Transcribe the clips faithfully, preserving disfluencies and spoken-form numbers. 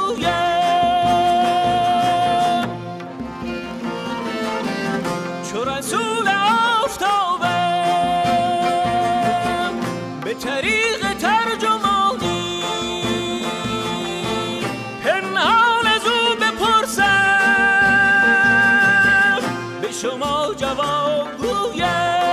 گویم چو رسول آفتابم به طریق ترجمانی پنهان از او بپرسم به شما جواب گویم.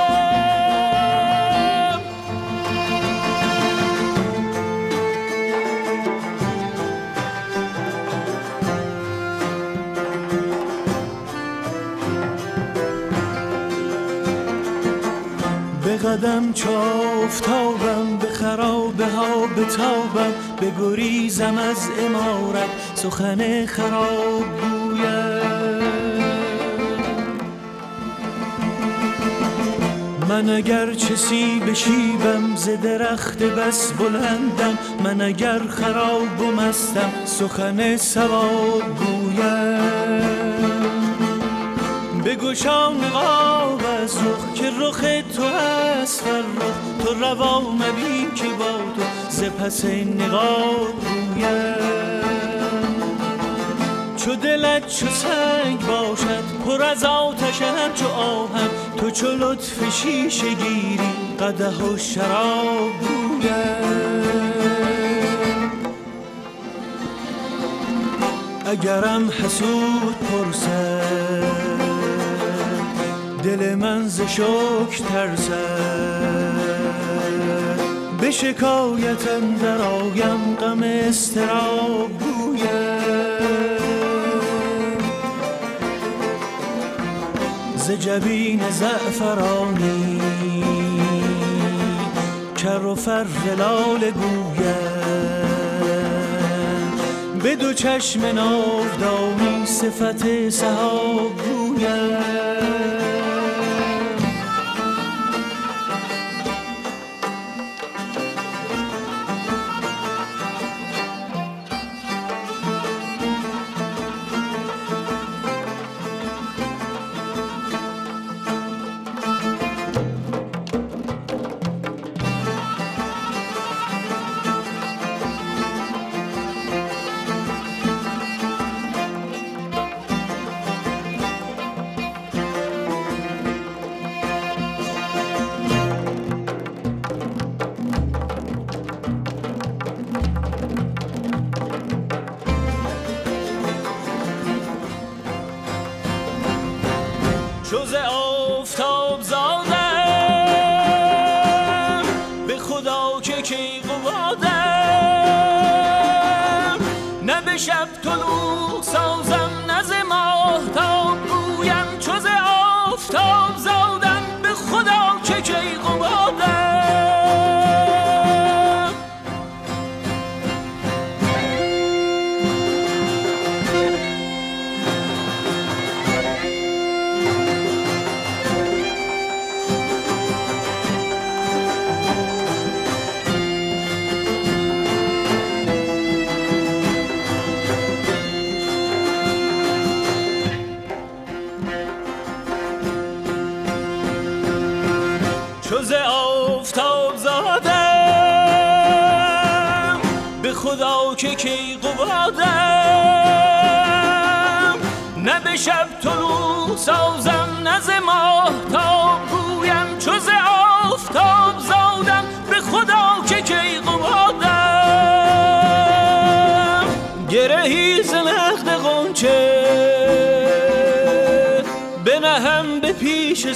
به قدم چو آفتابم به خرابه ها بتابم بگریزم از عمارت سخن خراب گویم. من اگر چه سیب شیبم ز درخت بس بلندم من اگر خراب و مستم سخن صواب گویم. بگشا نقاب از رخ که رخ تو است فرخ تو روا مبین که با تو ز پس نقاب گویم. چو دلت چو سنگ باشد پر از آتشم چو آهم تو چو لطف شیشه گیری قدح و شراب گویم. اگرم حسود پرسد دل من ز شکر ترسد به شکایتم در آیم غم اضطراب گویم. ز جبین زعفرانی کر و فر لال گویم. به دو چشم ناودانی صفت سحاب گویم. چو ز آفتاب زادم به خدا که کیقبادم نه به شب طلوع سازم نه ز ماهتاب گویم. چو ز آفتاب زادم به خدا که کیقبادم چو ز آفتاب زادم به خدا که کیقبادم نه به شب طلوع سازم نه ز ماهتاب گویم. چو ز آفتاب زادم به خدا که کیقبادم گرهی ز نخل غنچه بنهم به پیش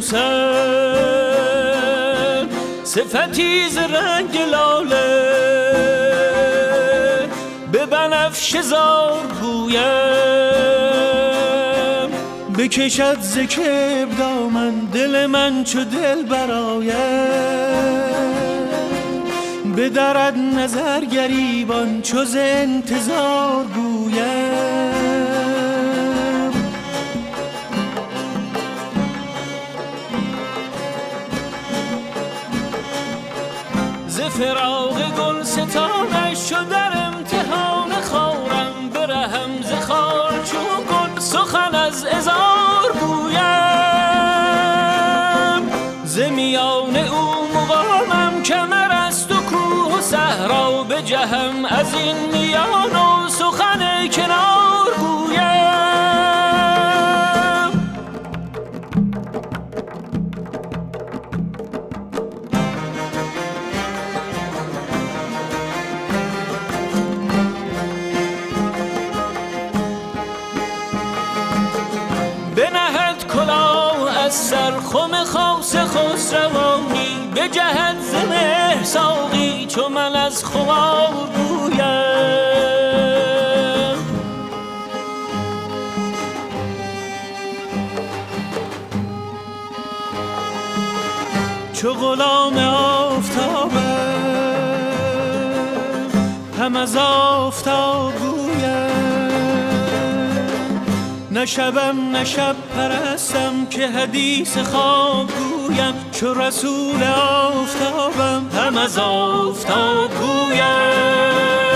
سوسن صفتی ز رنگ لاله به بنفشه زار گویم. بکشد ز کبر دامن دل من چو دل برایم بدرد نظر گریبان چو ز انتظار گویم. ز فراق گل ستانش چو در امتحان خارم برهم ز خار چون گل سخن از عذار گویم. ز میان او مقامم کمر است و کوه و صحرا بجهم از این میان و سخن از سرخم خاص خسروانی به جهت ز مهر ساقی چو من از خمار گویم. چو غلام آفتابم هم از آفتاب نه شبم نه شب پرستم که حدیث خواب گویم. چو رسول آفتابم هم از آفتاب گویم.